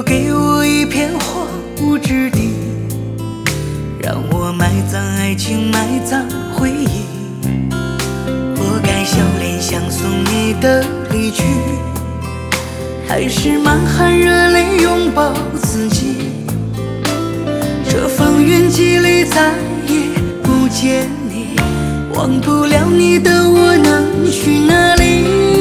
留给我一片荒芜之地，让我埋葬爱情，埋葬回忆。我该笑脸相送你的离去，还是满含热泪拥抱自己？这风云际里再也不见你，忘不了你的我能去哪里？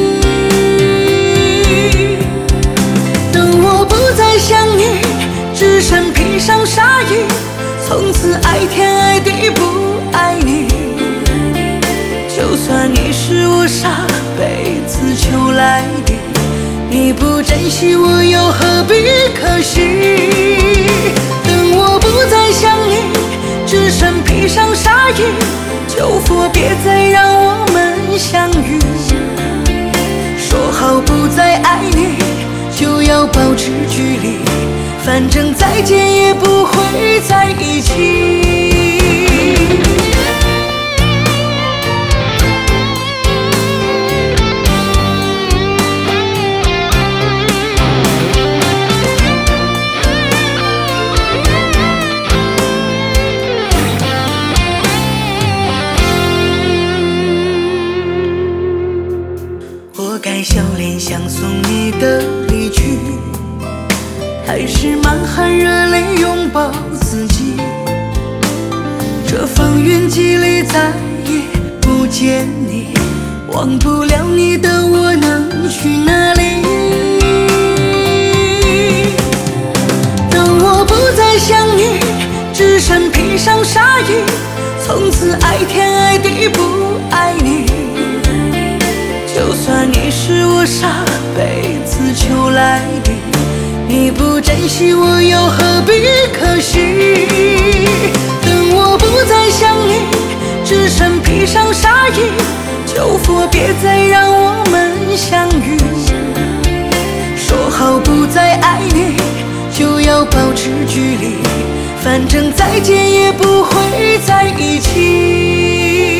等我不再想你，只身披上纱衣，从此爱天爱地不爱你。就算你是我上辈子求来的，你不珍惜我又何必可惜？等我不再想你，只身披上纱衣，求佛别再让我们相遇。说好不再爱你，就要保持距离，反正再见也不会在一起。我该笑脸相送你的离去，还是满含热泪拥抱自己？这风云际里再也不见你，忘不了你的我能去哪里？等我不再想你，只身披上纱衣，从此爱天爱地不爱你。就算你是我上辈子求来的，你不珍惜我又何必可惜？等我不再想你，只身披上纱衣，求佛别再让我们相遇。说好不再爱你，就要保持距离，反正再见也不会在一起。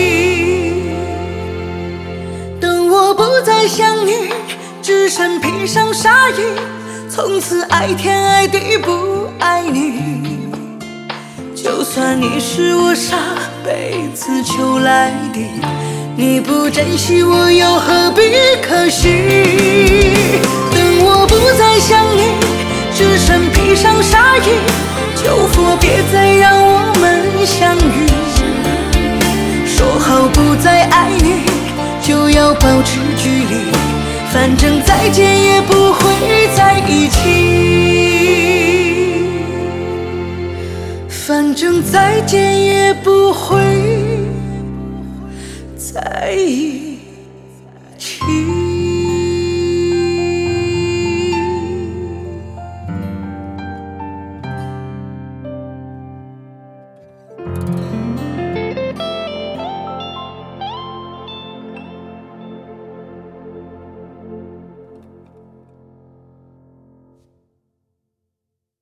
等我不再想你，只身披上纱衣，从此爱天爱地不爱你。就算你是我上辈子求来的，你不珍惜我又何必可惜？等我不再想你，只身披上纱衣，求佛别再让我们相遇。说好不再爱你，就要保持距离，反正再见也不会